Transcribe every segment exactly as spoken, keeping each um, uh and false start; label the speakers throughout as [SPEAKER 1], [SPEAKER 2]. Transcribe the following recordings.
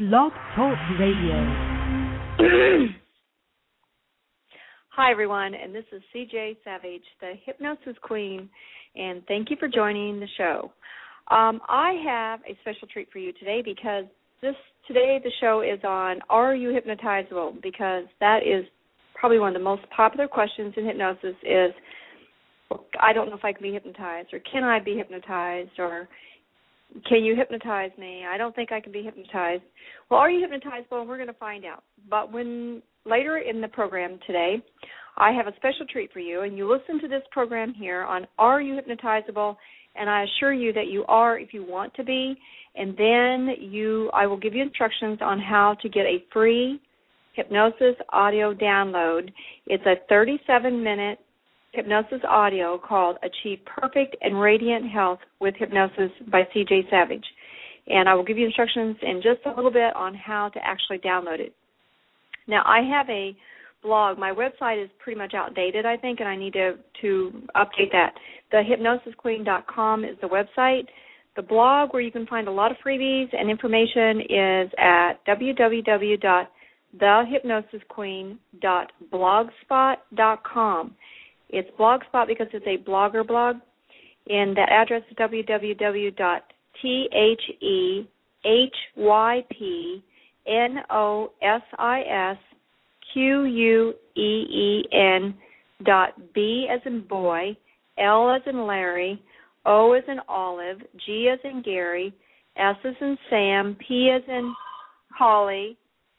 [SPEAKER 1] Blog Talk Radio.
[SPEAKER 2] Hi, everyone, and this is C J Savage, the Hypnosis Queen, and thank you for joining the show. Um, I have a special treat for you today because this today the show is on Are You Hypnotizable? Because that is probably one of the most popular questions in hypnosis is, I don't know if I can be hypnotized, or can I be hypnotized, or can you hypnotize me? I don't think I can be hypnotized. Well, are you hypnotizable? We're going to find out. But when later in the program today, I have a special treat for you, and you listen to this program here on Are You Hypnotizable? And I assure you that you are if you want to be. And then you, I will give you instructions on how to get a free hypnosis audio download. It's a thirty-seven minute hypnosis audio called Achieve Perfect and Radiant Health with Hypnosis by C J Savage. And I will give you instructions in just a little bit on how to actually download it. Now, I have a blog. My website is pretty much outdated, I think, and I need to, to update that. the hypnosis queen dot com is the website. The blog where you can find a lot of freebies and information is at w w w dot the hypnosis queen dot blogspot dot com. It's Blogspot because it's a blogger blog, and that address is w w w dot the hypnosis queen dot b as in boy, L as in Larry, O as in Olive, G as in Gary, S as in Sam, P as in Holly,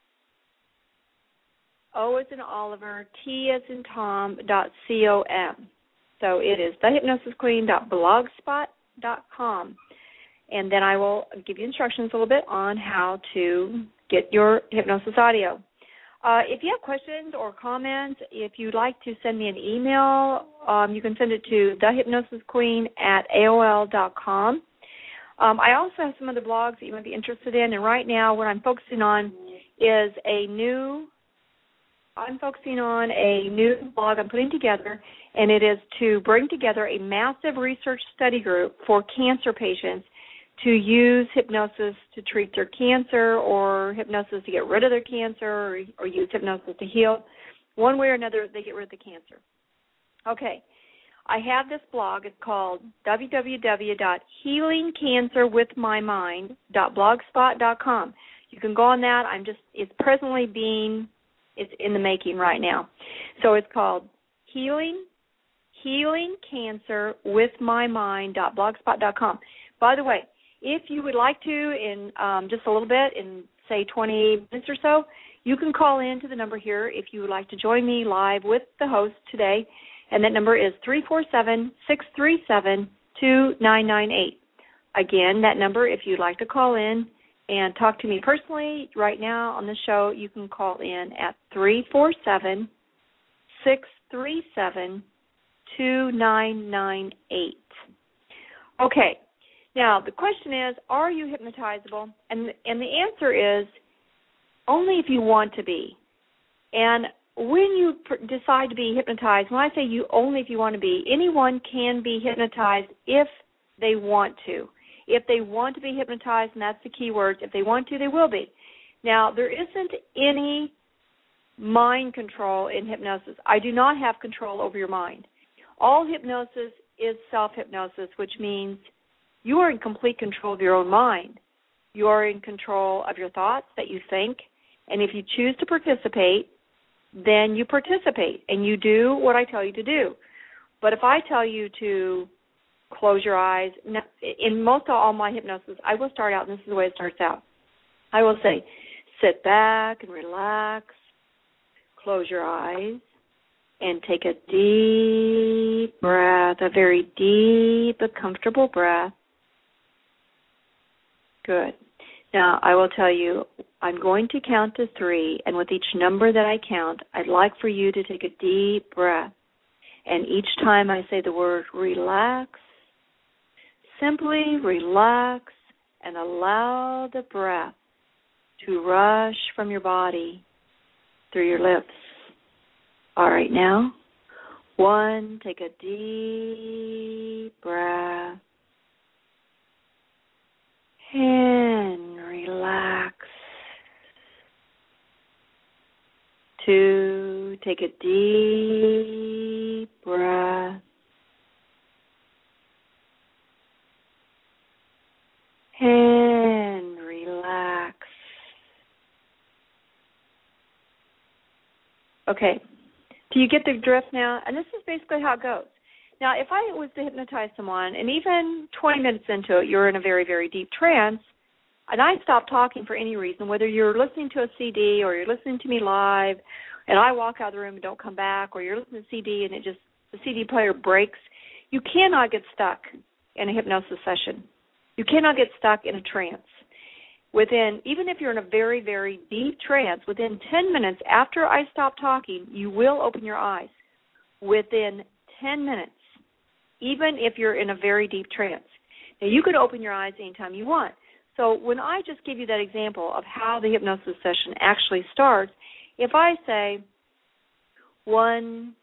[SPEAKER 2] O as in Oliver, T as in Tom, dot C O M. So it is the hypnosis queen dot blogspot dot com. And then I will give you instructions a little bit on how to get your hypnosis audio. Uh, if you have questions or comments, if you'd like to send me an email, um, you can send it to the hypnosis queen at A O L dot com. Um, I also have some other blogs that you might be interested in, and right now what I'm focusing on is a new I'm focusing on a new blog I'm putting together, and it is to bring together a massive research study group for cancer patients to use hypnosis to treat their cancer, or hypnosis to get rid of their cancer, or, or use hypnosis to heal. One way or another, they get rid of the cancer. Okay, I have this blog. It's called w w w dot healing cancer with my mind dot blogspot dot com. You can go on that. I'm just, it's presently being It's in the making right now. So it's called Healing Healing Cancer with My Mind dot blogspot dot com. By the way, if you would like to, in um, just a little bit, in say twenty minutes or so, you can call in to the number here if you would like to join me live with the host today, and that number is three four seven, six three seven, two nine nine eight. Again, that number, if you'd like to call in and talk to me personally right now on the show, you can call in at three four seven, six three seven, two nine nine eight. Okay, now the question is, are you hypnotizable? And, and the answer is only if you want to be. And when you pr- decide to be hypnotized, when I say you only if you want to be, anyone can be hypnotized if they want to. If they want to be hypnotized, and that's the key word, if they want to, they will be. Now, there isn't any mind control in hypnosis. I do not have control over your mind. All hypnosis is self-hypnosis, which means you are in complete control of your own mind. You are in control of your thoughts that you think, and if you choose to participate, then you participate, and you do what I tell you to do. But if I tell you to close your eyes. In most of all my hypnosis, I will start out, and this is the way it starts out. I will say, sit back and relax, close your eyes, and take a deep breath, a very deep but comfortable breath. Good. Now, I will tell you, I'm going to count to three, and with each number that I count, I'd like for you to take a deep breath. And each time I say the word relax, simply relax and allow the breath to rush from your body through your lips. All right, now, one, take a deep breath. And relax. two, take a deep breath. And relax. Okay. Do you get the drift now? And this is basically how it goes. Now, if I was to hypnotize someone, and even twenty minutes into it, you're in a very, very deep trance, and I stop talking for any reason, whether you're listening to a C D or you're listening to me live, and I walk out of the room and don't come back, or you're listening to a C D and it just the C D player breaks, you cannot get stuck in a hypnosis session. You cannot get stuck in a trance. Within, even if you're in a very, very deep trance, within ten minutes after I stop talking, you will open your eyes. Within ten minutes, even if you're in a very deep trance. Now, you can open your eyes anytime you want. So when I just give you that example of how the hypnosis session actually starts, if I say one,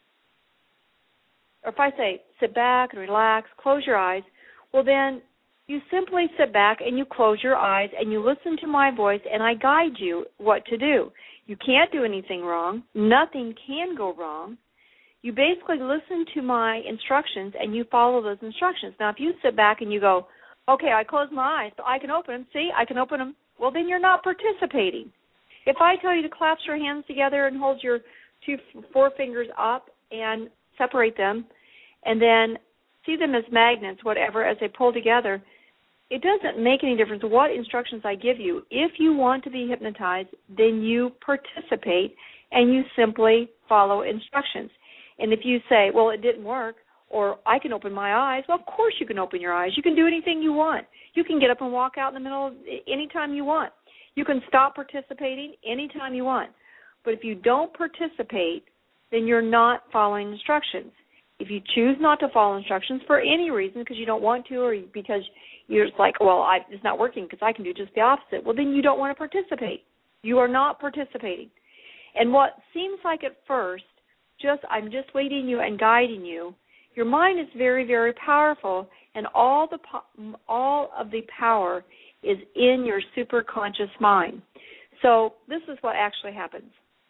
[SPEAKER 2] or if I say sit back and relax, close your eyes, well then you simply sit back and you close your eyes and you listen to my voice and I guide you what to do. You can't do anything wrong. Nothing can go wrong. You basically listen to my instructions and you follow those instructions. Now, if you sit back and you go, okay, I close my eyes, so I can open them. See, I can open them. Well, then you're not participating. If I tell you to clasp your hands together and hold your two forefingers up and separate them and then see them as magnets, whatever, as they pull together, it doesn't make any difference what instructions I give you. If you want to be hypnotized, then you participate and you simply follow instructions. And if you say, well, it didn't work, or I can open my eyes, well, of course you can open your eyes. You can do anything you want. You can get up and walk out in the middle of any time you want. You can stop participating anytime you want. But if you don't participate, then you're not following instructions. If you choose not to follow instructions for any reason, because you don't want to, or because you're just like, well, I, it's not working because I can do just the opposite, well, then you don't want to participate. You are not participating. And what seems like at first, just I'm just leading you and guiding you, your mind is very, very powerful, and all the all of the power is in your superconscious mind. So this is what actually happens.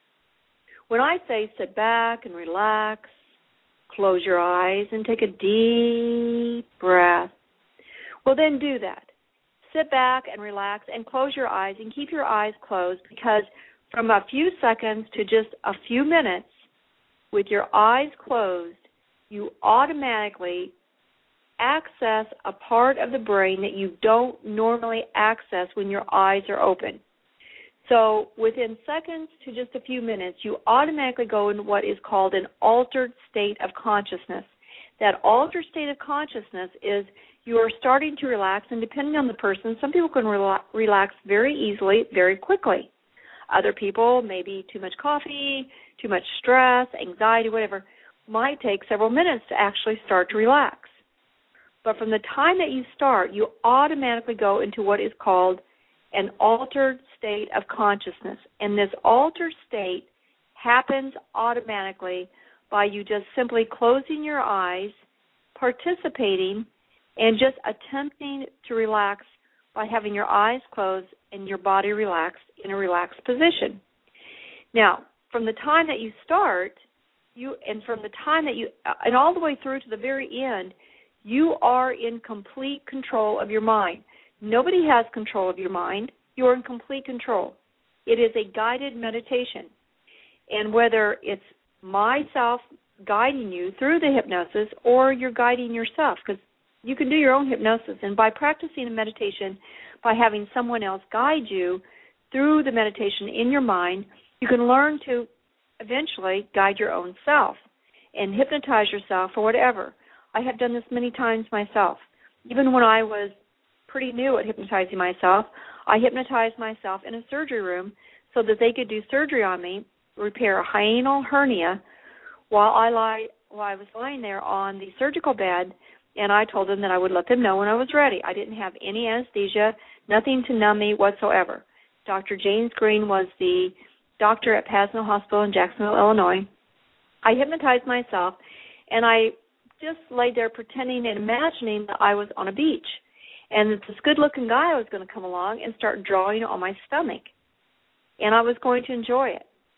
[SPEAKER 2] When I say sit back and relax, close your eyes and take a deep breath, well, then do that. Sit back and relax and close your eyes and keep your eyes closed, because from a few seconds to just a few minutes, with your eyes closed, you automatically access a part of the brain that you don't normally access when your eyes are open. So within seconds to just a few minutes, you automatically go into what is called an altered state of consciousness. That altered state of consciousness is you are starting to relax, and depending on the person, some people can rela- relax very easily, very quickly. Other people, maybe too much coffee, too much stress, anxiety, whatever, might take several minutes to actually start to relax. But from the time that you start, you automatically go into what is called an altered state of consciousness. And this altered state happens automatically by you just simply closing your eyes, participating, and just attempting to relax by having your eyes closed and your body relaxed in a relaxed position. Now, from the time that you start, you and from the time that you, and all the way through to the very end, you are in complete control of your mind. Nobody has control of your mind. You are in complete control. It is a guided meditation. And whether it's myself guiding you through the hypnosis or you're guiding yourself, because you can do your own hypnosis, and by practicing a meditation, by having someone else guide you through the meditation in your mind, you can learn to eventually guide your own self and hypnotize yourself or whatever. I have done this many times myself. Even when I was pretty new at hypnotizing myself, I hypnotized myself in a surgery room so that they could do surgery on me, repair a hiatal hernia, while I lie, while I was lying there on the surgical bed, and I told them that I would let them know when I was ready. I didn't have any anesthesia, nothing to numb me whatsoever. Doctor James Green was the doctor at Pasno Hospital in Jacksonville, Illinois. I hypnotized myself, and I just laid there pretending and imagining that I was on a beach, and that this good-looking guy was going to come along and start drawing on my stomach, and I was going to enjoy it.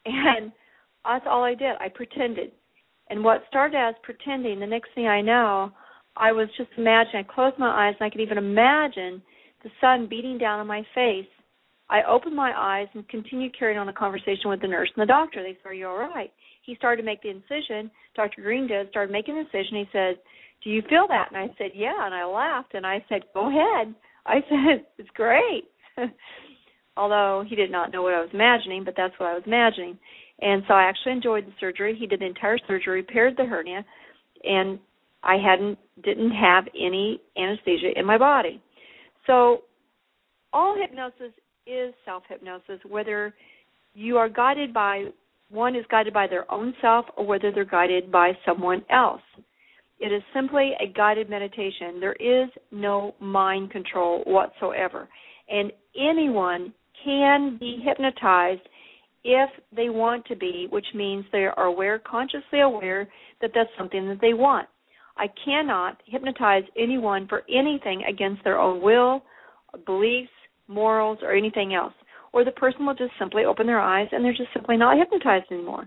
[SPEAKER 2] And that's all I did. I pretended. And what started as pretending, the next thing I know, I was just imagining. I closed my eyes, and I could even imagine the sun beating down on my face. I opened my eyes and continued carrying on a conversation with the nurse and the doctor. They said, "Are you all right?" He started to make the incision. Doctor Green did, started making the incision. He said, "Do you feel that?" And I said, "Yeah." And I laughed, and I said, "Go ahead." I said, "It's great." Although he did not know what I was imagining, but that's what I was imagining. And so I actually enjoyed the surgery. He did the entire surgery, repaired the hernia, and I hadn't didn't have any anesthesia in my body. So all hypnosis is self-hypnosis, whether you are guided by, one is guided by their own self or whether they're guided by someone else. It is simply a guided meditation. There is no mind control whatsoever. And anyone can be hypnotized if they want to be, which means they are aware, consciously aware that that's something that they want. I cannot hypnotize anyone for anything against their own will, beliefs, morals, or anything else. Or the person will just simply open their eyes and they're just simply not hypnotized anymore.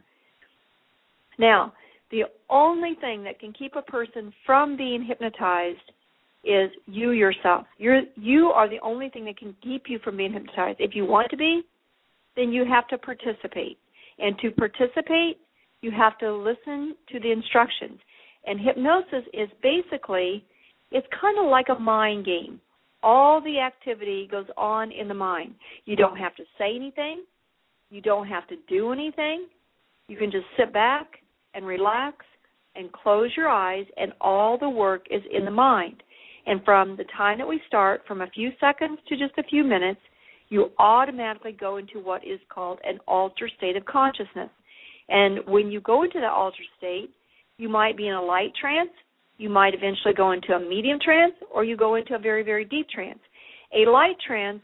[SPEAKER 2] Now, the only thing that can keep a person from being hypnotized is you yourself. You're, you are the only thing that can keep you from being hypnotized. If you want to be, then you have to participate. And to participate, you have to listen to the instructions. And hypnosis is basically, it's kind of like a mind game. All the activity goes on in the mind. You don't have to say anything. You don't have to do anything. You can just sit back and relax and close your eyes, and all the work is in the mind. And from the time that we start, from a few seconds to just a few minutes, you automatically go into what is called an altered state of consciousness. And when you go into that altered state, you might be in a light trance, you might eventually go into a medium trance, or you go into a very, very deep trance. A light trance,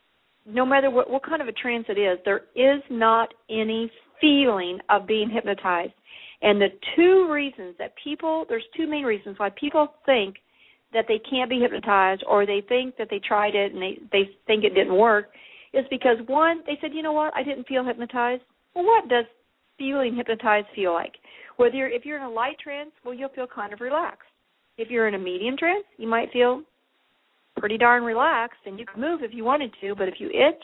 [SPEAKER 2] no matter what, what kind of a trance it is, there is not any feeling of being hypnotized. And the two reasons that people, there's two main reasons why people think that they can't be hypnotized, or they think that they tried it and they, they think it didn't work, is because, one, they said, you know what, I didn't feel hypnotized. Well, what does feeling hypnotized feel like? Whether you're, if you're in a light trance, well, you'll feel kind of relaxed. If you're in a medium trance, you might feel pretty darn relaxed, and you can move if you wanted to, but if you itch,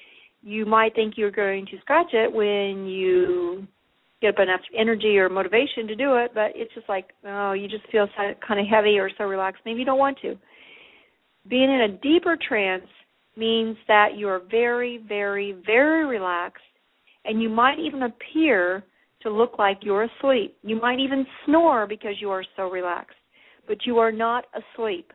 [SPEAKER 2] you might think you're going to scratch it when you get up enough energy or motivation to do it, but it's just like, oh, you just feel so, kind of heavy or so relaxed. Maybe you don't want to. Being in a deeper trance means that you are very, very, very relaxed, and you might even appear to look like you're asleep. You might even snore because you are so relaxed, but you are not asleep.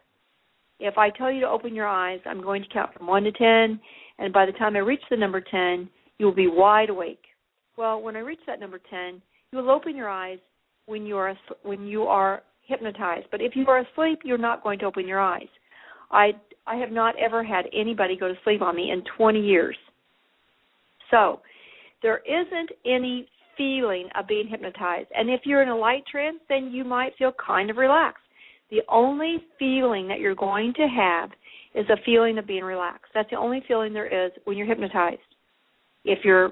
[SPEAKER 2] If I tell you to open your eyes, I'm going to count from one to ten, and by the time I reach the number ten, you will be wide awake. Well, when I reach that number ten, you will open your eyes when you are when you are hypnotized. But if you are asleep, you're not going to open your eyes. I I have not ever had anybody go to sleep on me in twenty years. So there isn't any feeling of being hypnotized. And if you're in a light trance, then you might feel kind of relaxed. The only feeling that you're going to have is a feeling of being relaxed. That's the only feeling there is when you're hypnotized. If you're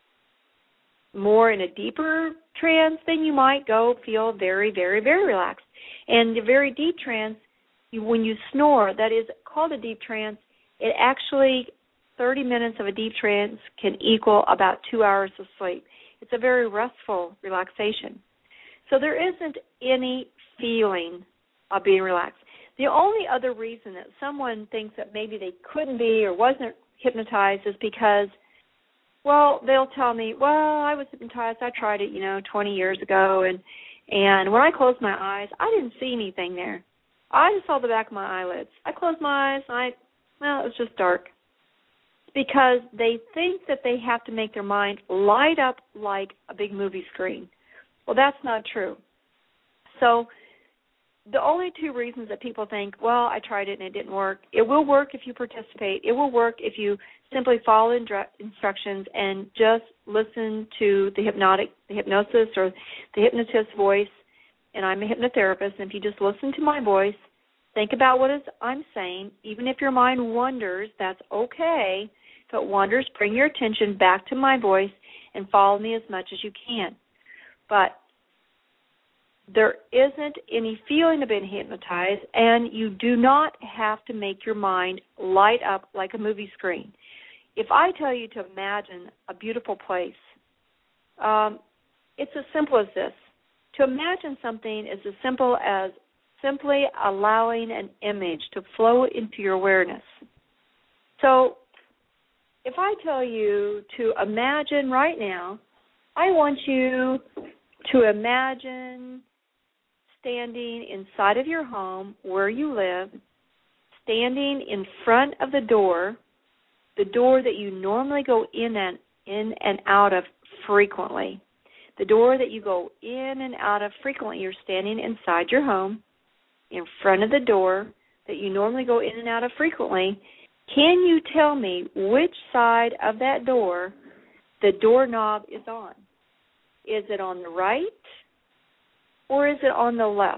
[SPEAKER 2] more in a deeper trance, then you might go feel very, very, very relaxed. And the very deep trance, you, when you snore, that is called a deep trance, it actually, thirty minutes of a deep trance can equal about two hours of sleep. It's a very restful relaxation. So there isn't any feeling of being relaxed. The only other reason that someone thinks that maybe they couldn't be or wasn't hypnotized is because, well, they'll tell me, well, I was hypnotized. I tried it, you know, twenty years ago, and and when I closed my eyes, I didn't see anything there. I just saw the back of my eyelids. I closed my eyes, and I, well, it was just dark. Because they think that they have to make their mind light up like a big movie screen. Well, that's not true. So the only two reasons that people think, well, I tried it and it didn't work, it will work if you participate. It will work if you simply follow instructions and just listen to the hypnotic, the hypnosis or the hypnotist's voice. And I'm a hypnotherapist, and if you just listen to my voice, think about what is I'm saying. Even if your mind wanders, that's okay. If it wanders, bring your attention back to my voice and follow me as much as you can. But there isn't any feeling of being hypnotized, and you do not have to make your mind light up like a movie screen. If I tell you to imagine a beautiful place, um, it's as simple as this. To imagine something is as simple as simply allowing an image to flow into your awareness. So if I tell you to imagine right now, I want you to imagine standing inside of your home where you live, standing in front of the door, the door that you normally go in and in and out of frequently. The door that you go in and out of frequently, you're standing inside your home, in front of the door that you normally go in and out of frequently. Can you tell me which side of that door the doorknob is on? Is it on the right or is it on the left?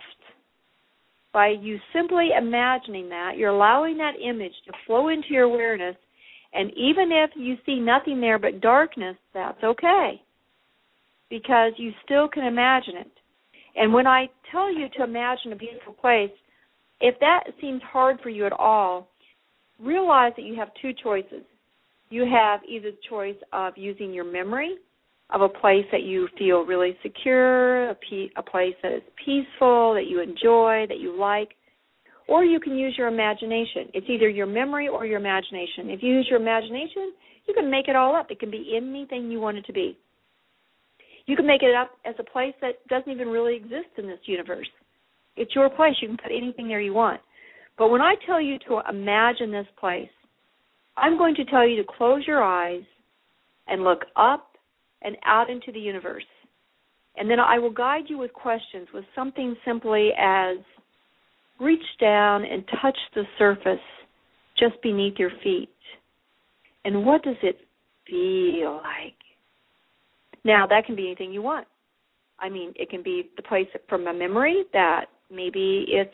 [SPEAKER 2] By you simply imagining that, you're allowing that image to flow into your awareness, and even if you see nothing there but darkness, that's okay, because you still can imagine it. And when I tell you to imagine a beautiful place, if that seems hard for you at all, realize that you have two choices. You have either the choice of using your memory of a place that you feel really secure, a, pe- a place that is peaceful, that you enjoy, that you like, or you can use your imagination. It's either your memory or your imagination. If you use your imagination, you can make it all up. It can be anything you want it to be. You can make it up as a place that doesn't even really exist in this universe. It's your place. You can put anything there you want. But when I tell you to imagine this place, I'm going to tell you to close your eyes and look up and out into the universe. And then I will guide you with questions with something simply as reach down and touch the surface just beneath your feet. And what does it feel like? Now, that can be anything you want. I mean, it can be the place from a memory that maybe it's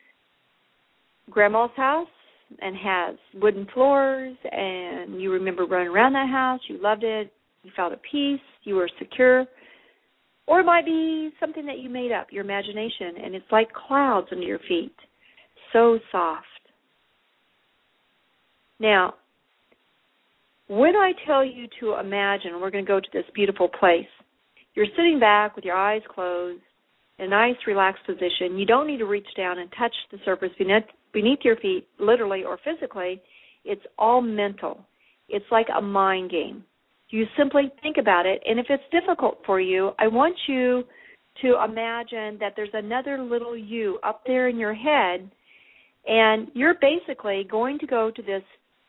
[SPEAKER 2] Grandma's house and has wooden floors, and you remember running around that house, you loved it, you felt at peace, you were secure. Or it might be something that you made up, your imagination, and it's like clouds under your feet, so soft. Now, when I tell you to imagine, we're going to go to this beautiful place, you're sitting back with your eyes closed, in a nice, relaxed position. You don't need to reach down and touch the surface beneath, beneath your feet, literally or physically. It's all mental. It's like a mind game. You simply think about it, and if it's difficult for you, I want you to imagine that there's another little you up there in your head, and you're basically going to go to this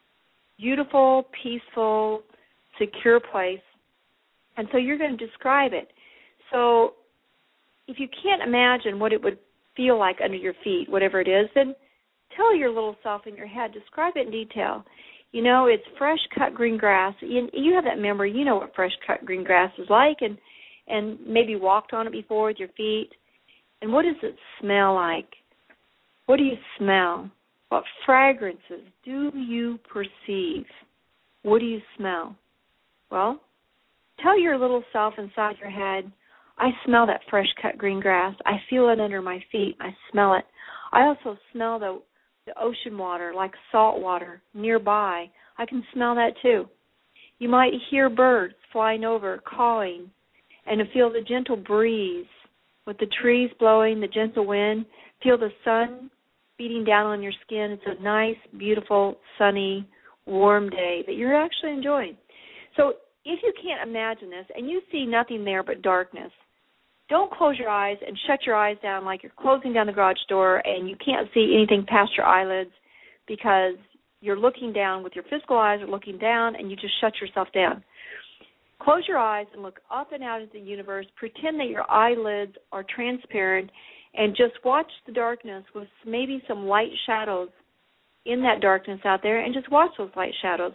[SPEAKER 2] beautiful, peaceful, secure place, and so you're going to describe it. So if you can't imagine what it would feel like under your feet, whatever it is, then tell your little self in your head, describe it in detail. You know, it's fresh cut green grass. You, you have that memory. You know what fresh cut green grass is like, and, and maybe walked on it before with your feet. And what does it smell like? What do you smell? What fragrances do you perceive? What do you smell? Well, tell your little self inside your head, I smell that fresh cut green grass. I feel it under my feet. I smell it. I also smell the, the ocean water, like salt water, nearby. I can smell that too. You might hear birds flying over, calling, and feel the gentle breeze with the trees blowing, the gentle wind. Feel the sun beating down on your skin. It's a nice, beautiful, sunny, warm day that you're actually enjoying. So if you can't imagine this and you see nothing there but darkness, don't close your eyes and shut your eyes down like you're closing down the garage door and you can't see anything past your eyelids because you're looking down with your physical eyes or looking down and you just shut yourself down. Close your eyes and look up and out into the universe. Pretend that your eyelids are transparent and just watch the darkness with maybe some light shadows in that darkness out there, and just watch those light shadows.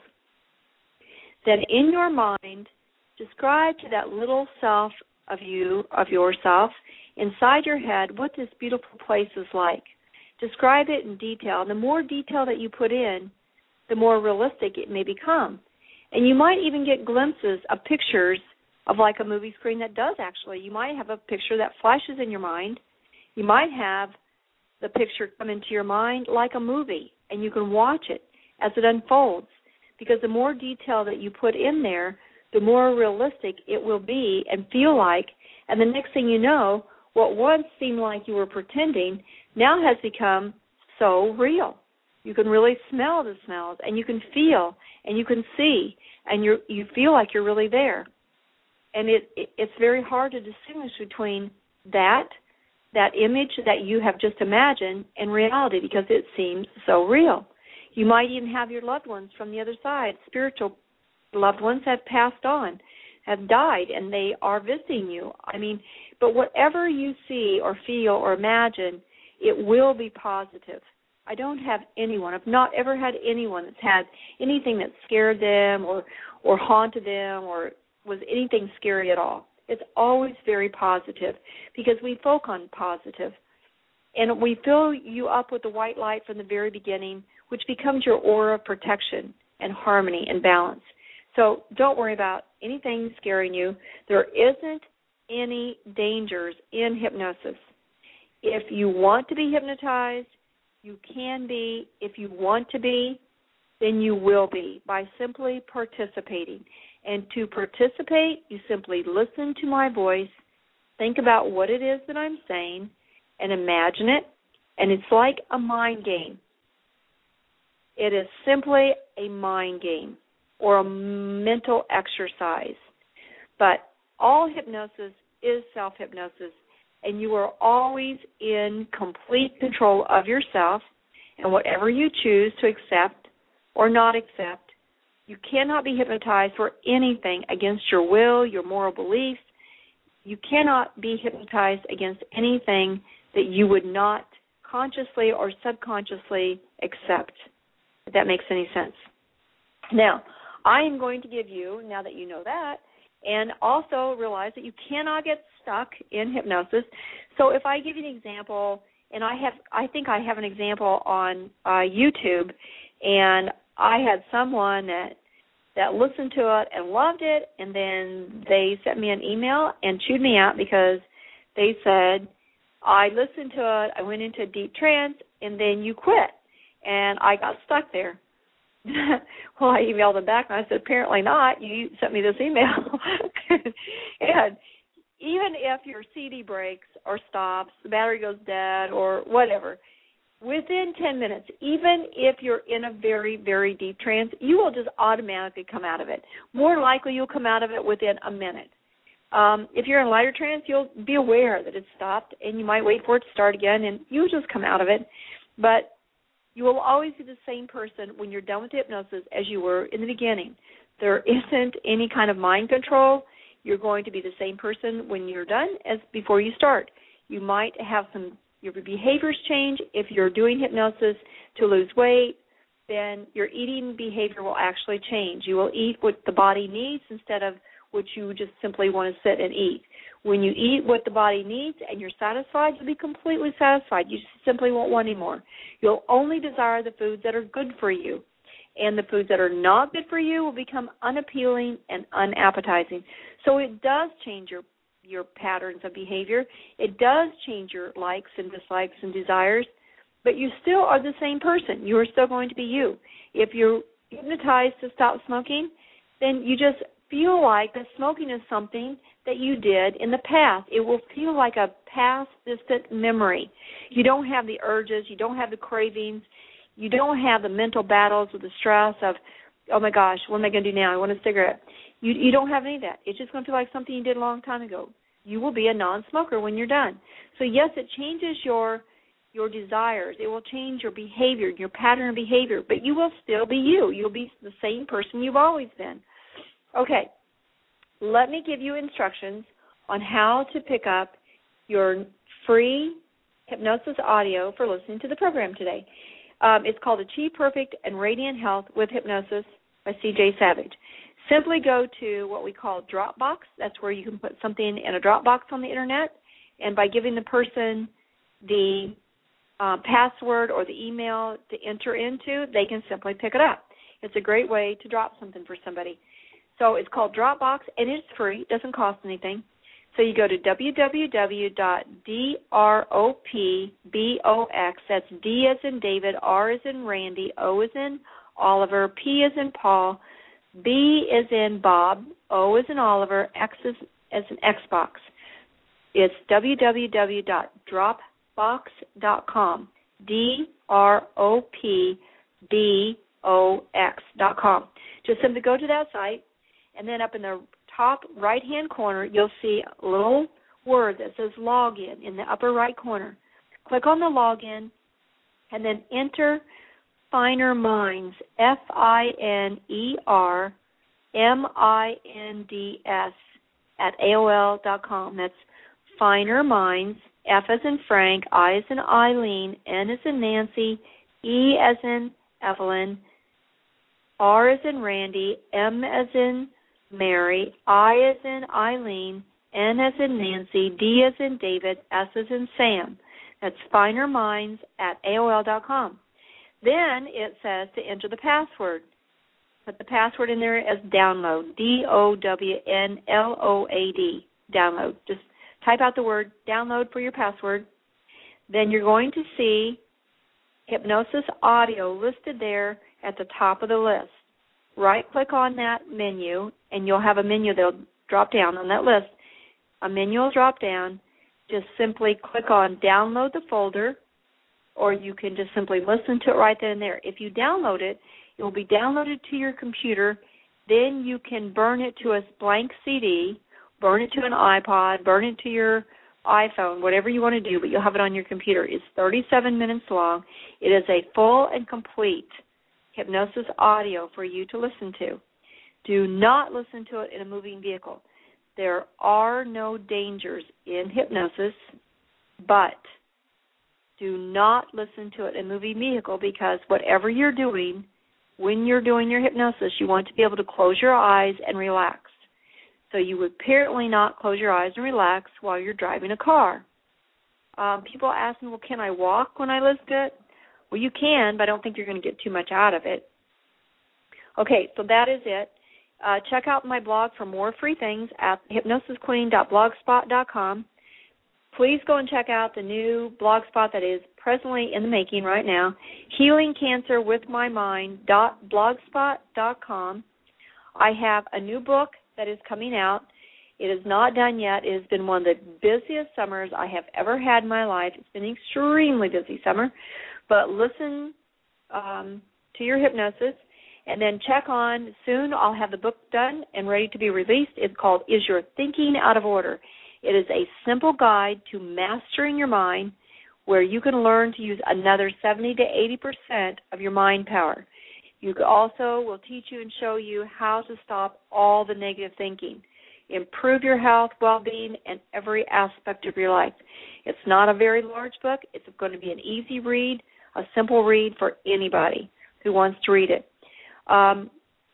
[SPEAKER 2] Then in your mind, describe to that little self of you, of yourself, inside your head what this beautiful place is like. Describe it in detail. And the more detail that you put in, the more realistic it may become. And you might even get glimpses of pictures of like a movie screen that does actually. You might have a picture that flashes in your mind. You might have the picture come into your mind like a movie, and you can watch it as it unfolds, because the more detail that you put in there, the more realistic it will be and feel like, and the next thing you know, what once seemed like you were pretending now has become so real. You can really smell the smells, and you can feel, and you can see, and you you feel like you're really there. And it, it it's very hard to distinguish between that, that image that you have just imagined and reality, because it seems so real. You might even have your loved ones from the other side, spiritual loved ones have passed on, have died, and they are visiting you. I mean, but whatever you see or feel or imagine, it will be positive. I don't have anyone, I've not ever had anyone that's had anything that scared them or, or haunted them or was anything scary at all. It's always very positive, because we focus on positive. And we fill you up with the white light from the very beginning, which becomes your aura of protection and harmony and balance. So don't worry about anything scaring you. There isn't any dangers in hypnosis. If you want to be hypnotized, you can be. If you want to be, then you will be by simply participating. And to participate, you simply listen to my voice, think about what it is that I'm saying, and imagine it. And it's like a mind game. It is simply a mind game or a mental exercise. But all hypnosis is self-hypnosis, and you are always in complete control of yourself and whatever you choose to accept or not accept. You cannot be hypnotized for anything against your will, your moral beliefs. You cannot be hypnotized against anything that you would not consciously or subconsciously accept, if that makes any sense. Now, I am going to give you, now that you know that, and also realize that you cannot get stuck in hypnosis. So if I give you an example, and I have, I think I have an example on uh, YouTube, and I had someone that that listened to it and loved it, and then they sent me an email and chewed me out because they said, I listened to it, I went into a deep trance, and then you quit, and I got stuck there. Well, I emailed them back, and I said, apparently not. You sent me this email. And even if your C D breaks or stops, the battery goes dead or whatever, within ten minutes, even if you're in a very, very deep trance, you will just automatically come out of it. More likely you'll come out of it within a minute. Um, if you're in lighter trance, you'll be aware that it stopped, and you might wait for it to start again, and you'll just come out of it. But you will always be the same person when you're done with the hypnosis as you were in the beginning. There isn't any kind of mind control. You're going to be the same person when you're done as before you start. You might have some your behaviors change. If you're doing hypnosis to lose weight, then your eating behavior will actually change. You will eat what the body needs instead of what you just simply want to sit and eat. When you eat what the body needs and you're satisfied, you'll be completely satisfied. You simply won't want any more. You'll only desire the foods that are good for you. And the foods that are not good for you will become unappealing and unappetizing. So it does change your your patterns of behavior. It does change your likes and dislikes and desires, but you still are the same person. You are still going to be you. If you're hypnotized to stop smoking, then you just feel like that smoking is something that you did in the past. It will feel like a past distant memory. You don't have the urges. You don't have the cravings. You don't have the mental battles with the stress of, oh, my gosh, what am I going to do now? I want a cigarette. You, you don't have any of that. It's just going to feel like something you did a long time ago. You will be a non-smoker when you're done. So, yes, it changes your your desires. It will change your behavior, your pattern of behavior, but you will still be you. You'll be the same person you've always been. Okay, let me give you instructions on how to pick up your free hypnosis audio for listening to the program today. Um, it's called Achieve Perfect and Radiant Health with Hypnosis by C J Savage. Simply go to what we call Dropbox. That's where you can put something in a Dropbox on the Internet, and by giving the person the uh, password or the email to enter into, they can simply pick it up. It's a great way to drop something for somebody. So it's called Dropbox, and it's free. It doesn't cost anything. So you go to w w w dot dropbox, that's D as in David, R as in Randy, O as in Oliver, P as in Paul, B as in Bob, O as in Oliver, X as, as in Xbox. It's w w w dot dropbox dot com, D R O P B O X dot com. Just simply go to that site, and then up in the top right-hand corner, you'll see a little word that says login in the upper right corner. Click on the login, and then enter Finer Minds, F I N E R M I N D S, at A O L dot com. That's Finer Minds, F as in Frank, I as in Eileen, N as in Nancy, E as in Evelyn, R as in Randy, M as in Mary, I as in Eileen, N as in Nancy, D as in David, S as in Sam. That's Finer Minds at A O L dot com. Then it says to enter the password. Put the password in there as download, D O W N L O A D, download. Just type out the word download for your password. Then you're going to see Hypnosis Audio listed there at the top of the list. Right-click on that menu, and you'll have a menu that will drop down on that list. A menu will drop down. Just simply click on download the folder, or you can just simply listen to it right then and there. If you download it, it will be downloaded to your computer. Then you can burn it to a blank C D, burn it to an iPod, burn it to your iPhone, whatever you want to do, but you'll have it on your computer. It's thirty-seven minutes long. It is a full and complete hypnosis audio for you to listen to. Do not listen to it in a moving vehicle. There are no dangers in hypnosis, but do not listen to it in a moving vehicle, because whatever you're doing, when you're doing your hypnosis, you want to be able to close your eyes and relax. So you would apparently not close your eyes and relax while you're driving a car. Um, people ask me, well, can I walk when I listen to it? Well, you can, but I don't think you're going to get too much out of it. Okay, so that is it. Uh, check out my blog for more free things at hypnosis queen dot blogspot dot com. Please go and check out the new blog spot that is presently in the making right now, healing cancer with my mind dot blogspot dot com. I have a new book that is coming out. It is not done yet. It has been one of the busiest summers I have ever had in my life. It's been an extremely busy summer. But listen um, to your hypnosis, and then check on, soon I'll have the book done and ready to be released. It's called Is Your Thinking Out of Order? It is a simple guide to mastering your mind, where you can learn to use another seventy to eighty percent of your mind power. You also will teach you and show you how to stop all the negative thinking, improve your health, well-being, and every aspect of your life. It's not a very large book. It's going to be an easy read, a simple read for anybody who wants to read it. Um,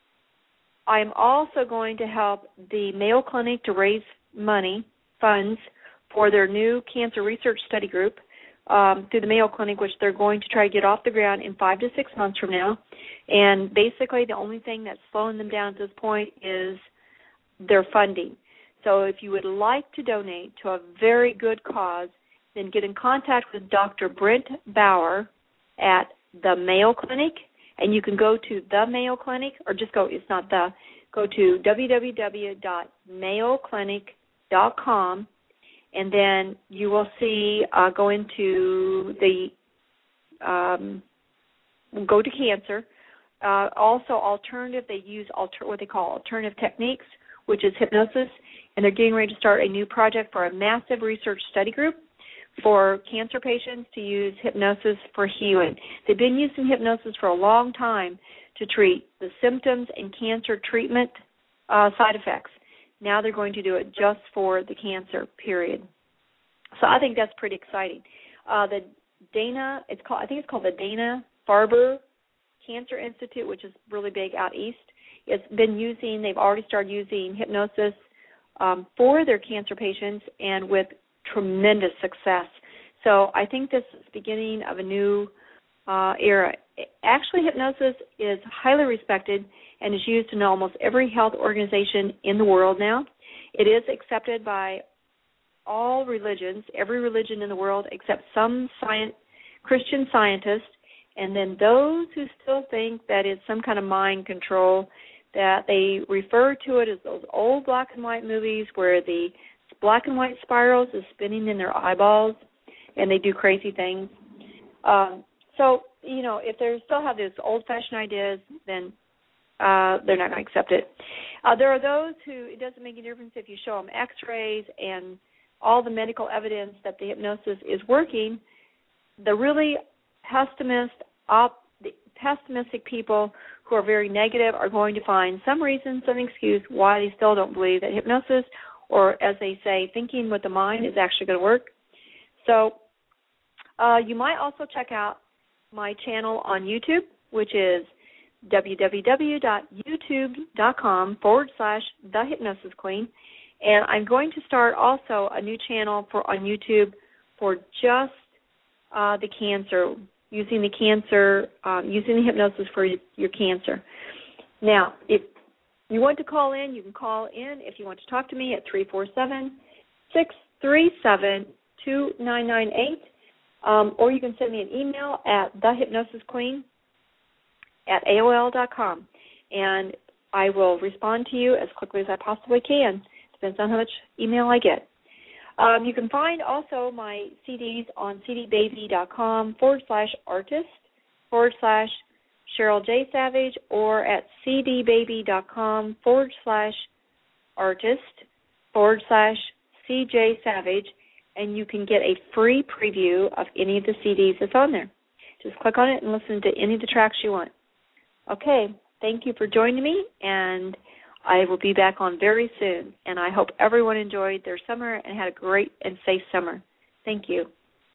[SPEAKER 2] I'm also going to help the Mayo Clinic to raise money, funds, for their new cancer research study group um, through the Mayo Clinic, which they're going to try to get off the ground in five to six months from now. And basically the only thing that's slowing them down at this point is their funding. So if you would like to donate to a very good cause, then get in contact with Doctor Brent Bauer at the Mayo Clinic, and you can go to the Mayo Clinic, or just go, it's not the, go to w w w dot mayo clinic dot com, and then you will see, uh, go into the, um, go to cancer. Uh, also, alternative, they use alter, what they call alternative techniques, which is hypnosis, and they're getting ready to start a new project for a massive research study group for cancer patients to use hypnosis for healing. They've been using hypnosis for a long time to treat the symptoms and cancer treatment uh, side effects. Now they're going to do it just for the cancer, period. So I think that's pretty exciting. Uh, the Dana, it's called, I think it's called the Dana-Farber Cancer Institute, which is really big out east. It's been using, they've already started using hypnosis um, for their cancer patients, and with tremendous success. So I think this is the beginning of a new uh, era. Actually, hypnosis is highly respected and is used in almost every health organization in the world now. It is accepted by all religions, every religion in the world except some science, Christian scientists, and then those who still think that it's some kind of mind control, that they refer to it as those old black and white movies where the black and white spirals is spinning in their eyeballs and they do crazy things. Um, so, you know, if they still have these old-fashioned ideas, then uh, they're not going to accept it. Uh, there are those who, it doesn't make any difference if you show them x-rays and all the medical evidence that the hypnosis is working. The really pessimist, op, the pessimistic people who are very negative are going to find some reason, some excuse why they still don't believe that hypnosis, or as they say, thinking with the mind is actually going to work. So uh, you might also check out my channel on YouTube, which is www.youtube.com forward slash The Hypnosis Queen. And I'm going to start also a new channel for on YouTube for just uh, the cancer, using the cancer, um, using the hypnosis for your, your cancer. Now, if you want to call in, you can call in if you want to talk to me at three four seven, six three seven, two nine nine eight, um, or you can send me an email at thehypnosisqueen at A O L dot com, and I will respond to you as quickly as I possibly can. Depends on how much email I get. Um, you can find also my C Ds on cdbaby.com forward slash artist forward slash Cheryl J. Savage, or at cdbaby.com forward slash artist forward slash C J Savage, and you can get a free preview of any of the C Ds that's on there. Just click on it and listen to any of the tracks you want. Okay, thank you for joining me, and I will be back on very soon, and I hope everyone enjoyed their summer and had a great and safe summer. Thank you.